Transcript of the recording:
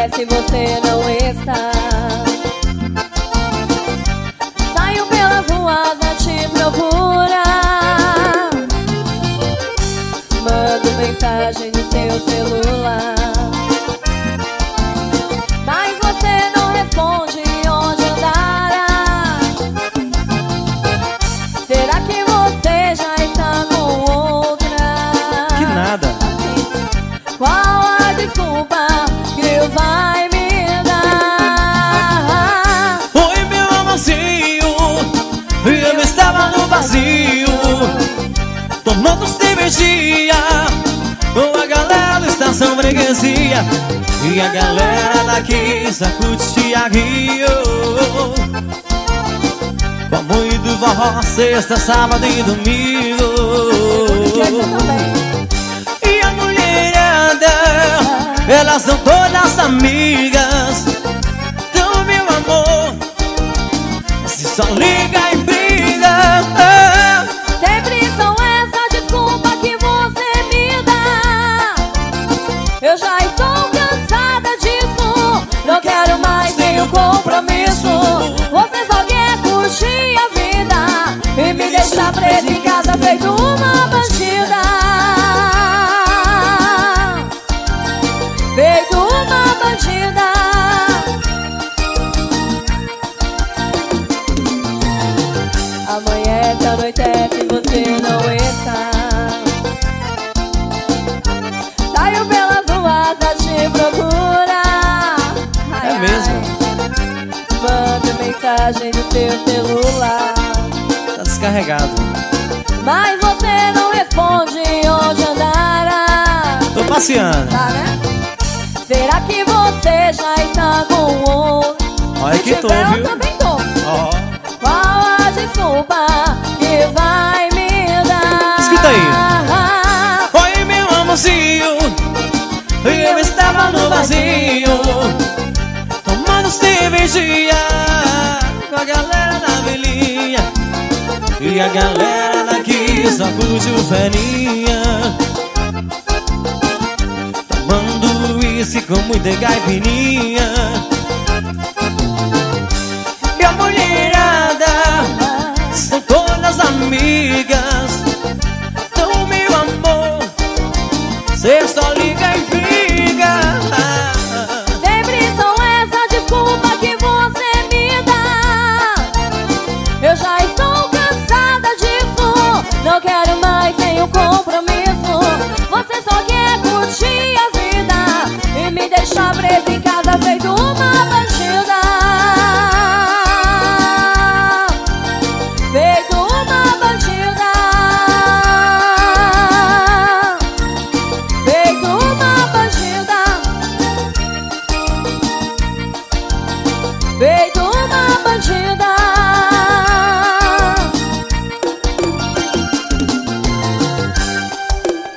se você não está. Saio pelas ruas a te procurar, mando mensagem no seu celular, mas você não responde onde andará. Será que você já está com outra? Que nada. Qual a desculpa que vai me dar? Oi, meu amorzinho, eu estava no vazio, tomando cervejinha com a galera da estação freguesia, e a galera daqui sacudia Rio, com muito forró, sexta, sábado e domingo. E a mulherada, elas são todas amigas. Então, meu amor, se só liga em briga. Sempre são essa desculpa que você me dá. Eu já estou cansada disso, não quero mais nenhum compromisso. Você só quer curtir a vida e me deixar presa em casa feito uma bandida. Feito uma bandida. Amanhece, anoitece, você não está. Saio pelas ruas a te procurar. É mesmo? Mando mensagem no seu celular, Tá descarregado. mas você não responde onde andará. Tô passeando. Tá, né? Será que você já está com outro? Olha Se que tô, tiver, viu? eu também tô. Ó, Qual a desculpa que vai me dar? escuta aí. Oi, meu amorzinho, eu estava no vazio, tomando cervejinha com a galera da velhinha, e a galera daqui só curte o ferinha, tomando uísque com muita caipirinha. E a mulherada são todas amigas. Então, meu amor, cê só liga e briga. Sempre são essa desculpa que você me dá. Eu já estou cansada disso, não quero mais nenhum compromisso. Você só quer curtir a vida e me deixar presa em casa feito uma bandida. Feito uma bandida. Feito uma bandida. Feito